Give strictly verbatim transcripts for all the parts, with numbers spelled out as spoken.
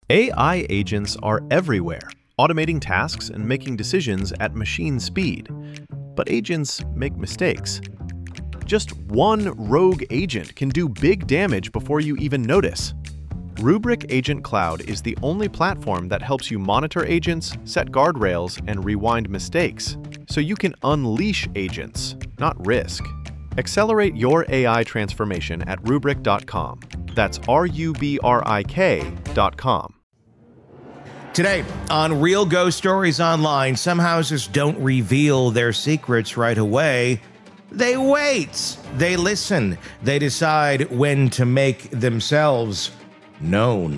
A I agents are everywhere, automating tasks and making decisions at machine speed. But agents make mistakes. Just one rogue agent can do big damage before you even notice. Rubrik Agent Cloud is the only platform that helps you monitor agents, set guardrails, and rewind mistakes, so you can unleash agents, not risk. Accelerate your A I transformation at rubrik dot com. That's R U B R I K dot com. Today on Real Ghost Stories Online, some houses don't reveal their secrets right away. They wait. They listen. They decide when to make themselves known.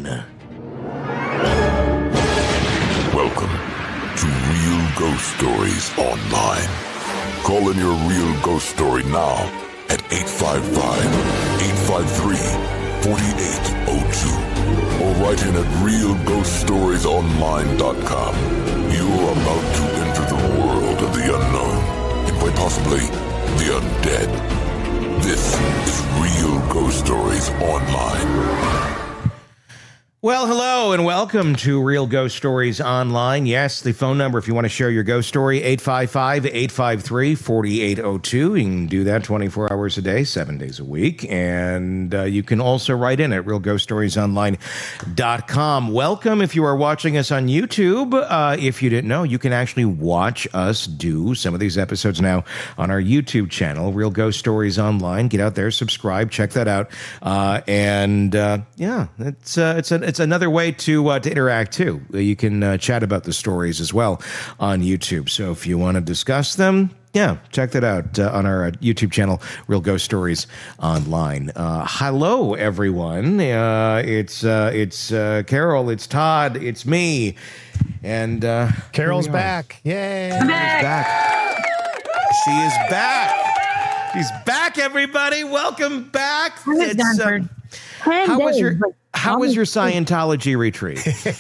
Welcome to Real Ghost Stories Online. Call in your real ghost story now at eight five five, eight five three, four eight zero two or write in at real ghost stories online dot com. You're about to enter the world of the unknown and quite possibly the undead. This is Real Ghost Stories Online. Well, hello and welcome to Real Ghost Stories Online. Yes, the phone number if you want to share your ghost story, eight five five, eight five three, four eight zero two. You can do that twenty-four hours a day, seven days a week. And uh, you can also write in at real ghost stories online dot com. Welcome if you are watching us on YouTube. Uh, if you didn't know, you can actually watch us do some of these episodes now on our YouTube channel, Real Ghost Stories Online. Get out there, subscribe, check that out. Uh, and uh, yeah, it's, uh, it's, a, it's another way to uh, to interact too. You can uh, chat about the stories as well on YouTube. So if you want to discuss them, yeah, check that out uh, on our uh, YouTube channel, Real Ghost Stories Online. Uh, hello, everyone. Uh, it's uh, it's uh, Carol. It's Todd. It's me. And uh, Carol's back. Yay! She's back. She is back. She's back. Everybody, welcome back. It's, uh, how was your How was your Scientology retreat?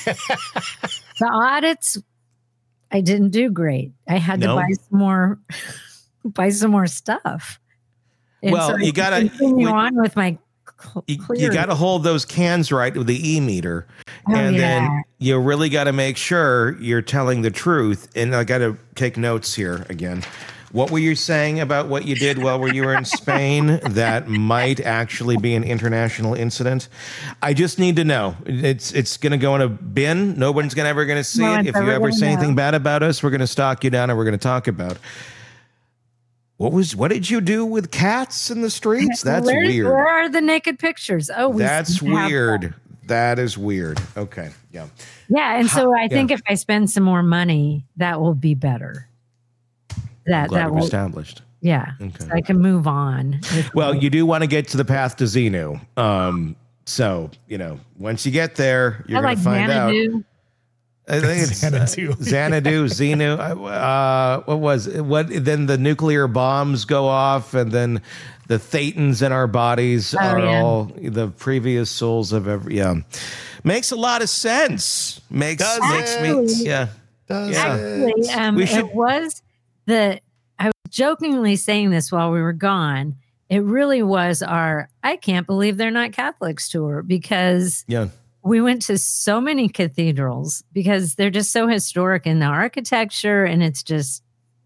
The audits, I didn't do great. I had No? to buy some more, buy some more stuff. And Well, so you I gotta- continue we- on with my. cl- You, clear. you got to hold those cans right with the e-meter. Oh, and yeah. then you really got to make sure you're telling the truth. And I got to take notes here again. What were you saying about what you did while you were in Spain that might actually be an international incident? I just need to know. It's it's going to go in a bin. No one's gonna, ever going to see No it. one's If you ever ever gonna say anything know. bad about us, we're going to stalk you down and we're going to talk about. What was? What did you do with cats in the streets? That's where, weird. Where are the naked pictures? Oh, we That's have weird. them. That is weird. Okay. Yeah. Yeah, and so I think yeah. if I spend some more money, that will be better. That Glad that we've will, established. yeah. Okay. So I can move on. with- Well, you do want to get to the path to Xenu. Um, so, you know, once you get there, you're I going like to find out. Xanadu. I think it's uh, Xanadu. Xanadu, Xenu. Uh, what was it? What? Then the nuclear bombs go off, and then the thetans in our bodies Oh, are yeah. all the previous souls of every. Yeah, makes a lot of sense. Makes Does makes it? me. Yeah. Does Yeah. Actually, um, We should- it was the, I was jokingly saying this while we were gone. It really was our, I can't believe they're not Catholics tour, because Yeah. we went to so many cathedrals because they're just so historic in the architecture, and it's just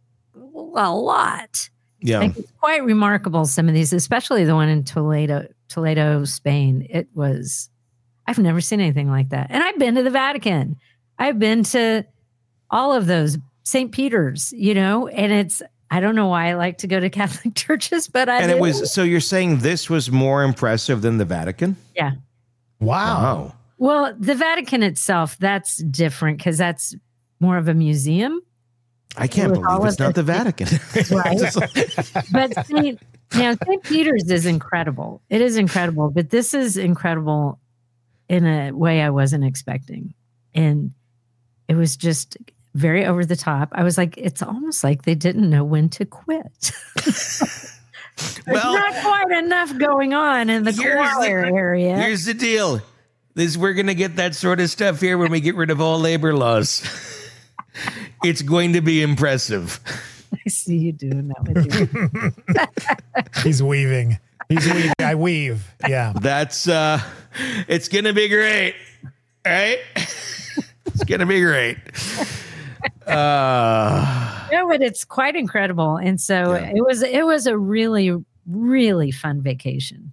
a lot. Yeah. Like, it's quite remarkable, some of these, especially the one in Toledo, Toledo, Spain. It was, I've never seen anything like that. And I've been to the Vatican. I've been to all of those, Saint Peter's, you know, and it's, I don't know why I like to go to Catholic churches, but I And do. it was, so you're saying this was more impressive than the Vatican? Yeah. Wow. Wow. Well, the Vatican itself, that's different because that's more of a museum. I can't With all believe it's of not the the- Vatican. Right. Just like- But Saint, now Saint Peter's is incredible. It is incredible, but this is incredible in a way I wasn't expecting. And it was just very over the top. I was like, it's almost like they didn't know when to quit. Well, There's not quite enough going on in the Here's the- choir area. Here's the deal. This we're gonna get that sort of stuff here when we get rid of all labor laws. It's going to be impressive. I see you doing that with you. He's weaving. He's weaving. I weave. Yeah. That's uh it's gonna be great. Right? It's going to be great. Uh, No, but it's quite incredible. And so Yeah. it was it was a really, really fun vacation.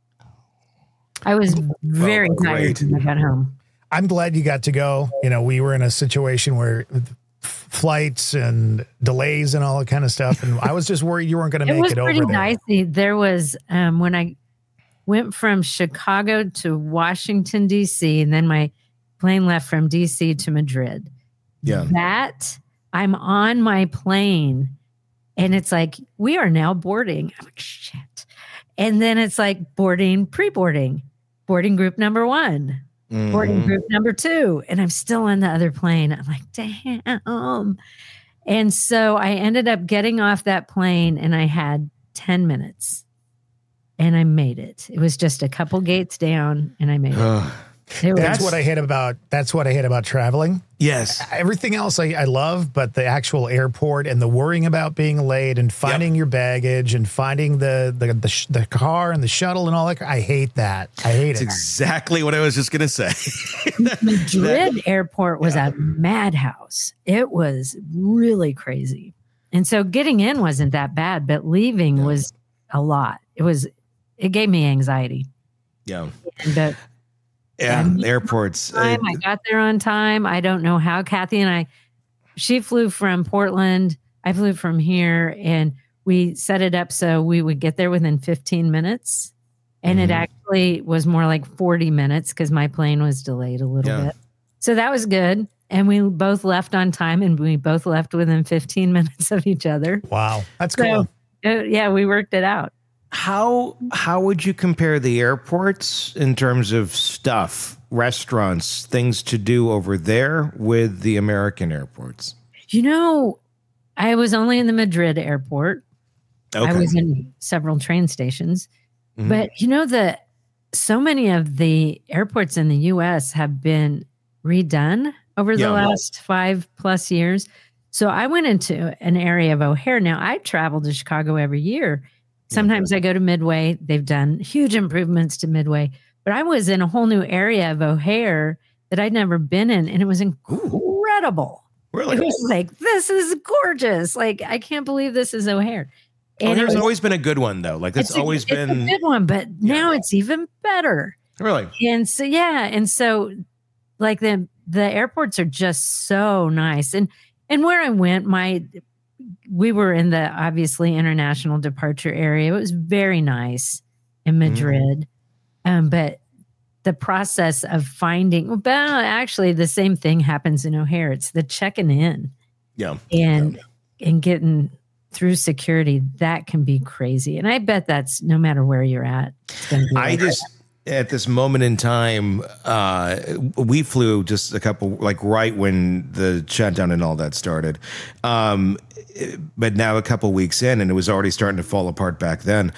I was very Well, tired great. when I got home. I'm glad you got to go. You know, we were in a situation where f- flights and delays and all that kind of stuff. And I was just worried you weren't going to It make was it over pretty there. dicey. There was um, when I went from Chicago to Washington, D C, and then my plane left from D C to Madrid. Yeah. That I'm on my plane and it's like, we are now boarding. I'm like, shit. And then it's like boarding, pre-boarding, boarding group number one, boarding mhm. group number two. And I'm still on the other plane. I'm like, damn. And so I ended up getting off that plane and I had ten minutes and I made it. It was just a couple gates down and I made it. Ugh. It was- That's what I hate about, that's what I hate about traveling. Yes. Everything else I, I love, but the actual airport and the worrying about being late and finding your baggage and finding the the the, sh- the car and the shuttle and all that. I hate that. I hate That's it. exactly what I was just going to say. Madrid airport was a madhouse. It was really crazy. And so getting in wasn't that bad, but leaving was a lot. It was, it gave me anxiety. Yeah. And but Yeah. And- Airports. uh, time, I got there on time. I don't know how. Kathy and I, she flew from Portland. I flew from here and we set it up so we would get there within fifteen minutes. And it Mhm. actually was more like forty minutes because my plane was delayed a little Yeah. bit. So that was good. And we both left on time and we both left within fifteen minutes of each other. Wow. That's So, cool. uh, yeah, we worked it out. How how would you compare the airports in terms of stuff, restaurants, things to do over there with the American airports? You know, I was only in the Madrid airport. I was in several train stations. Mhm. But you know that so many of the airports in the U S have been redone over the Yeah. last five plus years. So I went into an area of O'Hare. Now I travel to Chicago every year. Sometimes I go to Midway. They've done huge improvements to Midway. But I was in a whole new area of O'Hare that I'd never been in, and it was incredible. Really? It was like, this is gorgeous. Like, I can't believe this is O'Hare. And it O'Hare's was- always been a good one, though. Like, that's it's a- always it's been. a good one, but now it's even better. Really? And so, yeah. And so, like, the, the airports are just so nice. And, and where I went, my, we were in the obviously international departure area. It was very nice in Madrid. Um, but the process of finding, well, but actually the same thing happens in O'Hare. It's the checking in Yeah. and, and getting through security. That can be crazy. And I bet that's no matter where you're at. It's gonna be I like just, at this moment in time, uh, we flew just a couple, like right when the shutdown and all that started. Um, but now a couple weeks in, and it was already starting to fall apart back then.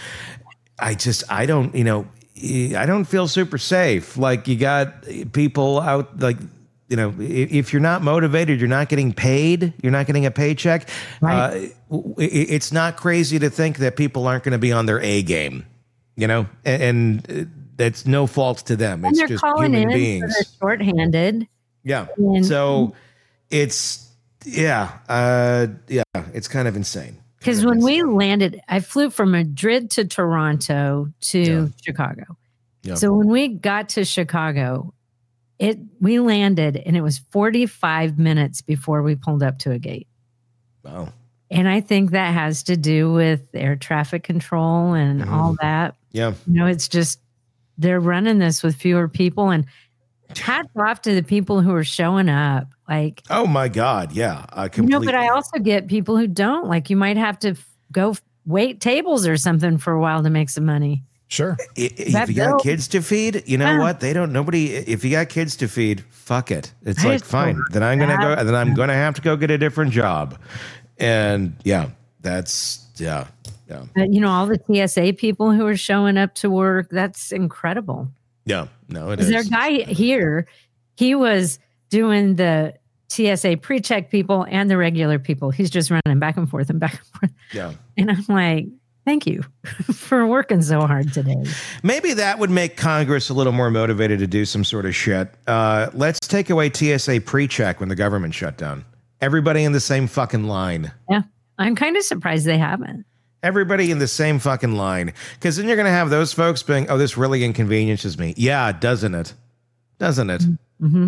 I just, I don't, you know, I don't feel super safe. Like, you got people out, like, you know, if you're not motivated, you're not getting paid, you're not getting a paycheck. Right. Uh, it's not crazy to think that people aren't going to be on their A game, you know, and, and that's no fault to them. and It's they're just calling human in, beings. so they're shorthanded. Yeah. And- So it's, yeah, uh, yeah, it's kind of insane. Because when we landed, I flew from Madrid to Toronto to Yeah. Chicago. Yeah. So when we got to Chicago, it we landed and it was forty-five minutes before we pulled up to a gate. Wow. And I think that has to do with air traffic control and Mhm. all that. Yeah. You know, it's just they're running this with fewer people. And hats off to the people who are showing up. Like, Oh my God. Yeah. I you know, completely. but I also get people who don't. Like, you might have to f- go f- wait tables or something for a while to make some money. Sure. I- If That you got bill- kids to feed, you know Yeah. what? They don't. Nobody. If you got kids to feed, fuck it. It's I like just fine. feel Then I'm gonna bad. go. Then I'm gonna have to go get a different job. And yeah, that's yeah, yeah, But, you know, all the T S A people who are showing up to work, that's incredible. yeah. No, it Is is. there a guy here? He was doing the T S A pre-check people and the regular people. He's just running back and forth and back and forth. Yeah. And I'm like, Thank you for working so hard today. Maybe that would make Congress a little more motivated to do some sort of shit. Uh, let's take away T S A pre-check when the government shut down. Everybody in the same fucking line. Yeah, I'm kind of surprised they haven't. Everybody in the same fucking line. Because then you're going to have those folks being, oh, this really inconveniences me. Yeah, doesn't it? Doesn't it? Mm-hmm.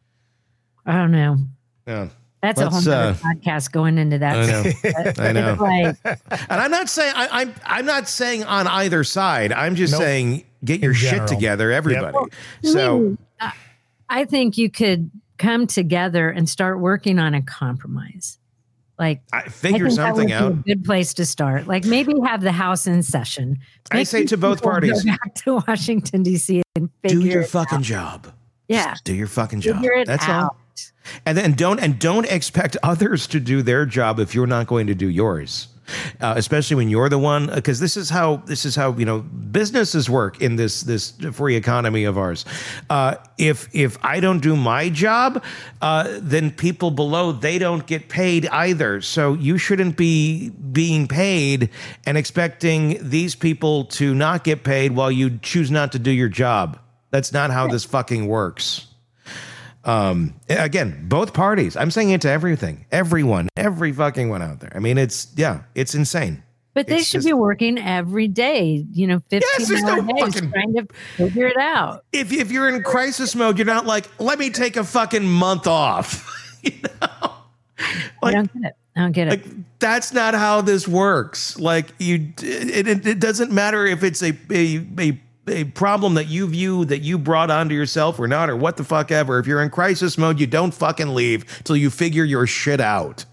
I don't know. Yeah. That's Let's, a whole nother uh, podcast going into that. I know. But I know. it's like, And I'm not saying I, I'm I'm not saying on either side. I'm just Nope. saying get your In shit general. together, everybody. Well, So maybe, uh, I think you could come together and start working on a compromise. Like I figure I think something that would out. be a good place to start. Like maybe have the House in session. I Make say these to both people parties, go back to Washington D C and figure do your it fucking out. job. Yeah, Do your fucking job. figure it That's out. all. And then don't and don't expect others to do their job if you're not going to do yours. Uh, especially when you're the one, because this is how this is how you know businesses work in this this free economy of ours. Uh, if if I don't do my job, uh, then people below they don't get paid either. So you shouldn't be being paid and expecting these people to not get paid while you choose not to do your job. That's not how this fucking works. Um, again, both parties. I'm saying it to everything, everyone, every fucking one out there. I mean, it's yeah, it's insane. But they It's should just- be working every day, you know, fifteen there's hour no days fucking- trying to figure it out. If if you're in crisis mode, you're not like, let me take a fucking month off. you know, I like, don't get it. I don't get it. like that's not how this works. Like you, it, it, it doesn't matter if it's a a a a problem that you view that you brought onto yourself or not, or what the fuck ever. If you're in crisis mode, you don't fucking leave till you figure your shit out.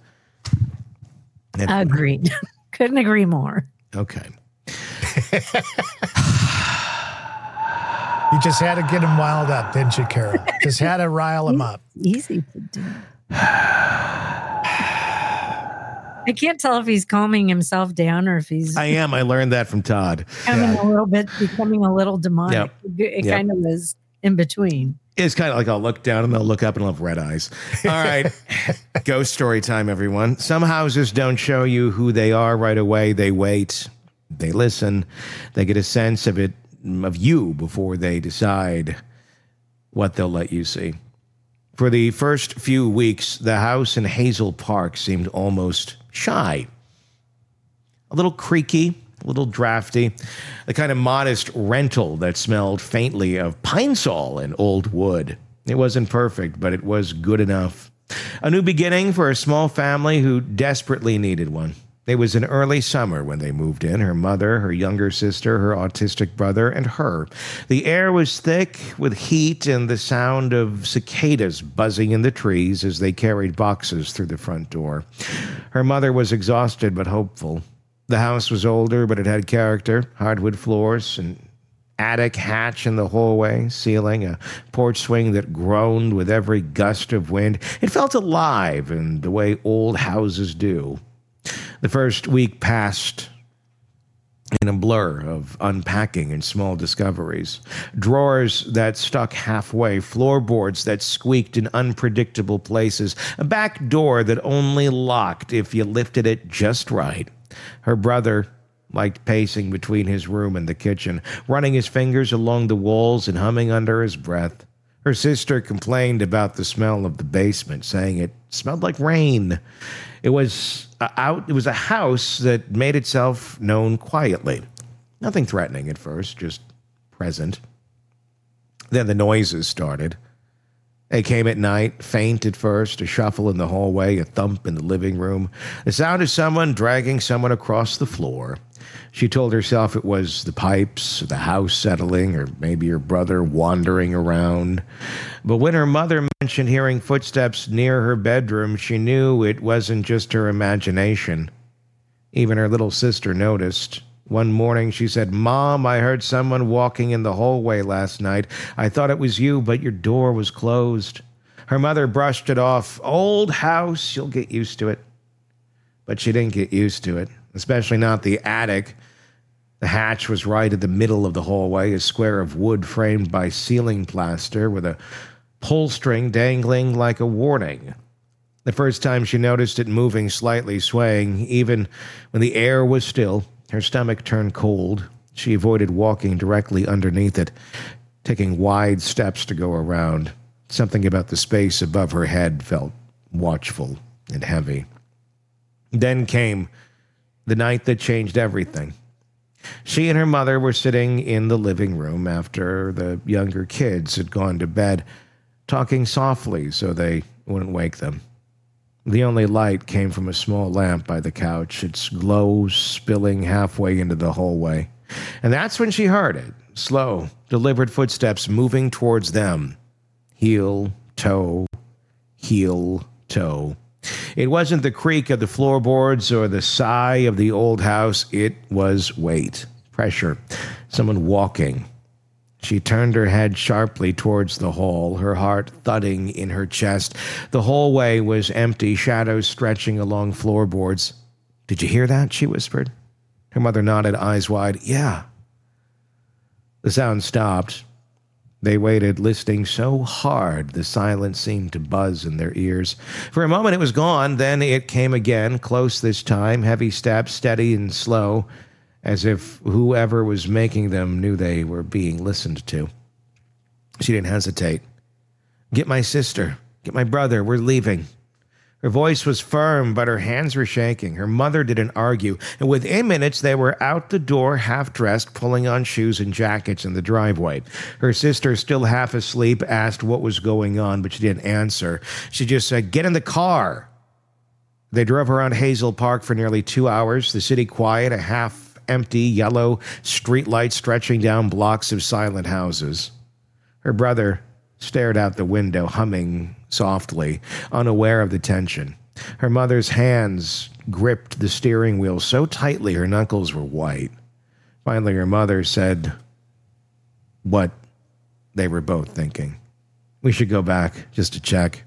And- Agreed. Couldn't agree more. okay. You just had to get him wild up, didn't you, Carol? Just had to rile him up. Easy to do. I can't tell if he's calming himself down or if he's I am. I learned that from Todd. becoming a little bit, becoming a little demonic. Yep. It Yep. kind of was in between. It's kind of like I'll look down and they'll look up and I'll have red eyes. All right. Ghost story time, everyone. Some houses don't show you who they are right away. They wait. They listen. They get a sense of it, of you before they decide what they'll let you see. For the first few weeks, the house in Hazel Park seemed almost shy. A little creaky, a little drafty, the kind of modest rental that smelled faintly of pine sol and old wood. It wasn't perfect, but it was good enough. A new beginning for a small family who desperately needed one. It was in early summer when they moved in, her mother, her younger sister, her autistic brother, and her. The air was thick with heat and the sound of cicadas buzzing in the trees as they carried boxes through the front door. Her mother was exhausted but hopeful. The house was older, but it had character, hardwood floors, an attic hatch in the hallway, ceiling, a porch swing that groaned with every gust of wind. It felt alive in the way old houses do. The first week passed in a blur of unpacking and small discoveries. Drawers that stuck halfway, floorboards that squeaked in unpredictable places, a back door that only locked if you lifted it just right. Her brother liked pacing between his room and the kitchen, running his fingers along the walls and humming under his breath. Her sister complained about the smell of the basement, saying it smelled like rain. It was a out. It was a house that made itself known quietly. Nothing threatening at first, just present. Then the noises started. They came at night, faint at first, a shuffle in the hallway, a thump in the living room, the sound of someone dragging someone across the floor. She told herself it was the pipes, the house settling, or maybe her brother wandering around. But when her mother mentioned hearing footsteps near her bedroom, she knew it wasn't just her imagination. Even her little sister noticed. One morning she said, "Mom, I heard someone walking in the hallway last night. I thought it was you, but your door was closed." Her mother brushed it off. "Old house, you'll get used to it." But she didn't get used to it, especially not the attic. The hatch was right at the middle of the hallway, a square of wood framed by ceiling plaster with a pull string dangling like a warning. The first time she noticed it moving, slightly swaying, even when the air was still, Her stomach turned cold. She avoided walking directly underneath it, taking wide steps to go around. Something about the space above her head felt watchful and heavy. Then came the night that changed everything. She and her mother were sitting in the living room after the younger kids had gone to bed, talking softly so they wouldn't wake them. The only light came from a small lamp by the couch, its glow spilling halfway into the hallway. And that's when she heard it, slow, deliberate footsteps moving towards them. Heel, toe, heel, toe. It wasn't the creak of the floorboards or the sigh of the old house. It was weight, pressure, someone walking. She turned her head sharply towards the hall, her heart thudding in her chest. The hallway was empty, shadows stretching along floorboards. "Did you hear that?" she whispered. Her mother nodded, eyes wide. "Yeah." The sound stopped. They waited, listening so hard the silence seemed to buzz in their ears. For a moment it was gone, then it came again, close this time, heavy steps, steady and slow, as if whoever was making them knew they were being listened to. She didn't hesitate. "Get my sister. Get my brother. We're leaving." Her voice was firm, but her hands were shaking. Her mother didn't argue, and within minutes they were out the door, half-dressed, pulling on shoes and jackets in the driveway. Her sister, still half asleep, asked what was going on, but she didn't answer. She just said, "Get in the car." They drove around Hazel Park for nearly two hours, the city quiet, a half-empty yellow streetlight stretching down blocks of silent houses. Her brother stared out the window, humming softly, unaware of the tension. Her mother's hands gripped the steering wheel so tightly her knuckles were white. Finally, her mother said what they were both thinking. "We should go back, just to check."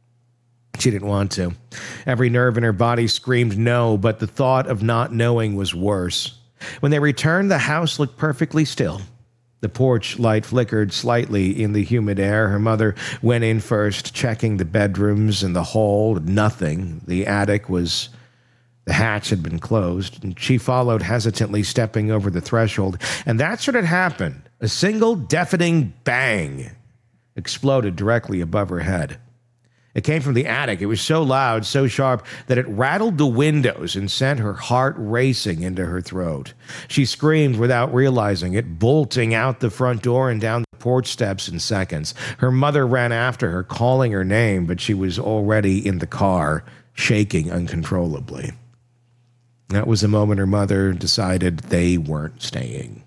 She didn't want to. Every nerve in her body screamed no, but the thought of not knowing was worse. When they returned, the house looked perfectly still. The porch light flickered slightly in the humid air. Her mother went in first, checking the bedrooms and the hall. Nothing. The attic was... The hatch had been closed, and she followed hesitantly, stepping over the threshold. And that's what had happened. A single deafening bang exploded directly above her head. It came from the attic. It was so loud, so sharp, that it rattled the windows and sent her heart racing into her throat. She screamed without realizing it, bolting out the front door and down the porch steps in seconds. Her mother ran after her, calling her name, but she was already in the car, shaking uncontrollably. That was the moment her mother decided they weren't staying.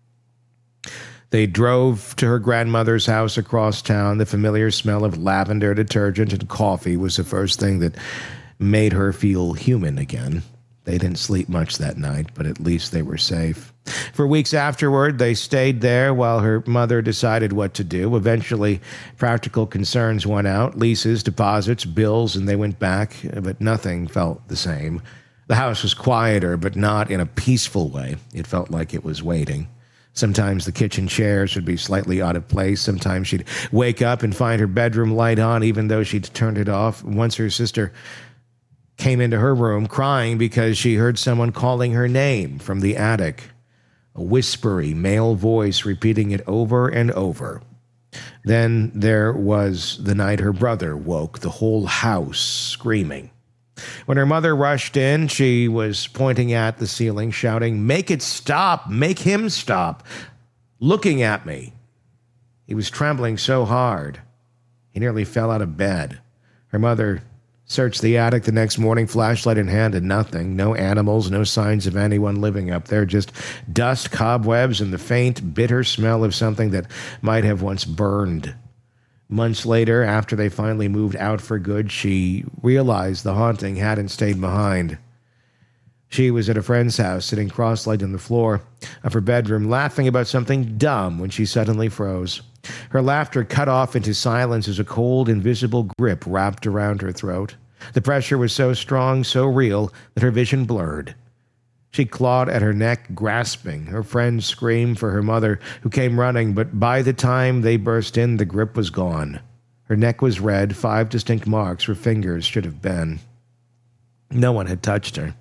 They drove to her grandmother's house across town. The familiar smell of lavender, detergent, and coffee was the first thing that made her feel human again. They didn't sleep much that night, but at least they were safe. For weeks afterward, they stayed there while her mother decided what to do. Eventually, practical concerns went out, leases, deposits, bills, and they went back, but nothing felt the same. The house was quieter, but not in a peaceful way. It felt like it was waiting. Sometimes the kitchen chairs would be slightly out of place. Sometimes she'd wake up and find her bedroom light on, even though she'd turned it off. Once her sister came into her room crying because she heard someone calling her name from the attic, a whispery male voice repeating it over and over. Then there was the night her brother woke, the whole house screaming. When her mother rushed in, she was pointing at the ceiling, shouting, "Make it stop! Make him stop! Looking at me!" He was trembling so hard, he nearly fell out of bed. Her mother searched the attic the next morning, flashlight in hand, and nothing. No animals, no signs of anyone living up there, just dust, cobwebs, and the faint, bitter smell of something that might have once burned. Months later, after they finally moved out for good, she realized the haunting hadn't stayed behind. She was at a friend's house, sitting cross-legged on the floor of her bedroom, laughing about something dumb when she suddenly froze. Her laughter cut off into silence as a cold, invisible grip wrapped around her throat. The pressure was so strong, so real, that her vision blurred. She clawed at her neck, grasping. Her friend screamed for her mother, who came running, but by the time they burst in, the grip was gone. Her neck was red, five distinct marks where fingers should have been. No one had touched her.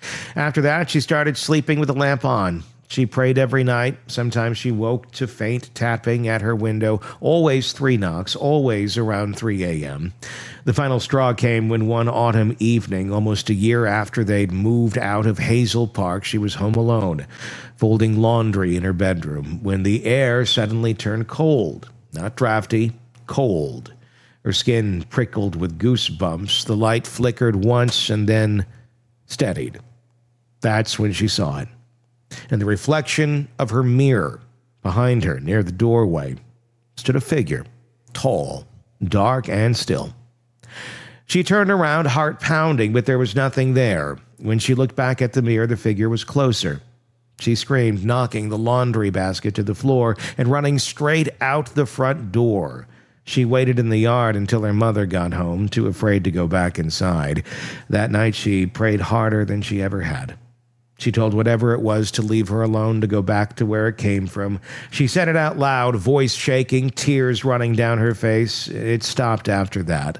After that, she started sleeping with the lamp on. She prayed every night. Sometimes she woke to faint tapping at her window, always three knocks, always around three a.m. The final straw came when one autumn evening, almost a year after they'd moved out of Hazel Park, she was home alone, folding laundry in her bedroom, when the air suddenly turned cold. Not drafty, cold. Her skin prickled with goosebumps. The light flickered once and then steadied. That's when she saw it. In the reflection of her mirror, behind her, near the doorway, stood a figure, tall, dark, and still. She turned around, heart pounding, but there was nothing there. When she looked back at the mirror, the figure was closer. She screamed, knocking the laundry basket to the floor and running straight out the front door. She waited in the yard until her mother got home, too afraid to go back inside. That night, she prayed harder than she ever had. She told whatever it was to leave her alone, to go back to where it came from. She said it out loud, voice shaking, tears running down her face. It stopped after that.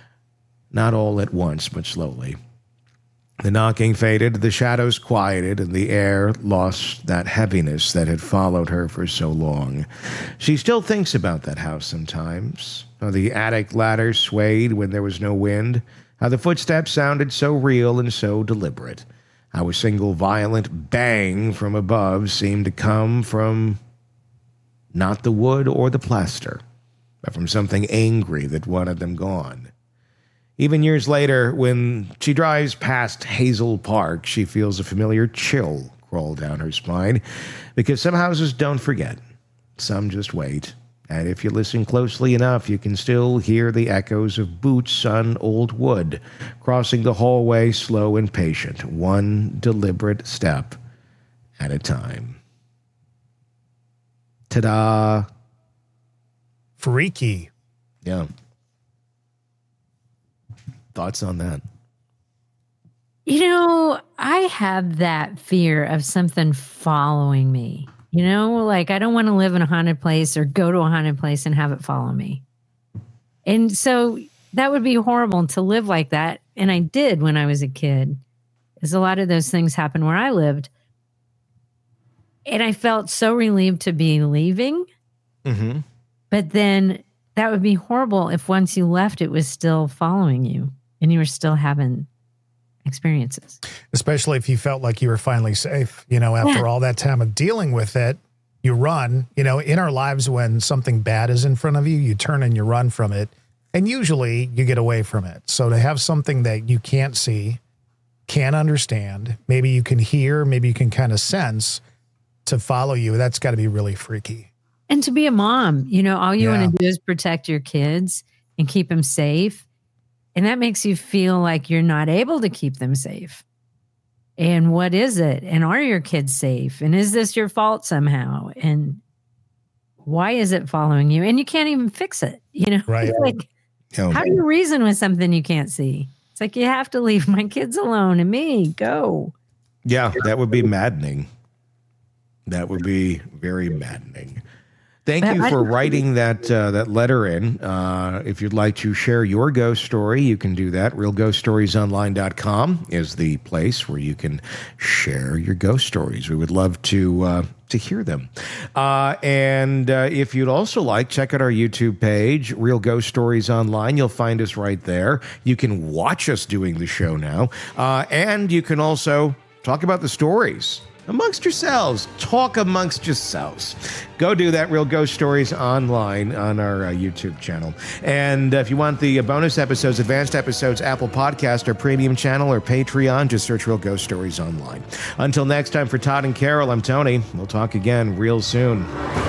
Not all at once, but slowly. The knocking faded, the shadows quieted, and the air lost that heaviness that had followed her for so long. She still thinks about that house sometimes. How the attic ladder swayed when there was no wind. How the footsteps sounded so real and so deliberate. How a single violent bang from above seemed to come from not the wood or the plaster, but from something angry that wanted them gone. Even years later, when she drives past Hazel Park, she feels a familiar chill crawl down her spine, because some houses don't forget. Some just wait. And if you listen closely enough, you can still hear the echoes of boots on old wood, crossing the hallway slow and patient, one deliberate step at a time. Ta-da! Freaky. Yeah. Thoughts on that? You know, I have that fear of something following me. You know, like I don't want to live in a haunted place or go to a haunted place and have it follow me. And so that would be horrible to live like that. And I did when I was a kid, because a lot of those things happened where I lived. And I felt so relieved to be leaving. Mm-hmm. But then that would be horrible if once you left, it was still following you and you were still having experiences. Especially if you felt like you were finally safe, you know, after Yeah. all that time of dealing with it, you run, you know, in our lives, when something bad is in front of you, you turn and you run from it. And usually you get away from it. So to have something that you can't see, can't understand, maybe you can hear, maybe you can kind of sense to follow you, that's got to be really freaky. And to be a mom, you know, all you Yeah. want to do is protect your kids and keep them safe. And that makes you feel like you're not able to keep them safe. And what is it? And are your kids safe? And is this your fault somehow? And why is it following you? And you can't even fix it. You know, Right. like, Oh, how do you reason with something you can't see? It's like, you have to leave my kids alone and me go. yeah, that would be maddening. That would be very maddening. Thank But you I- for writing that uh, that letter in. Uh, if you'd like to share your ghost story, you can do that. real ghost stories online dot com is the place where you can share your ghost stories. We would love to uh, to hear them. Uh, and uh, if you'd also like, check out our YouTube page, Real Ghost Stories Online. You'll find us right there. You can watch us doing the show now. Uh, and you can also talk about the stories amongst yourselves. Talk amongst yourselves. Go do that, Real Ghost Stories Online on our uh, YouTube channel. And uh, if you want the uh, bonus episodes, advanced episodes, Apple Podcast, or Premium channel, or Patreon, just search Real Ghost Stories Online. Until next time, for Todd and Carol, I'm Tony. We'll talk again real soon.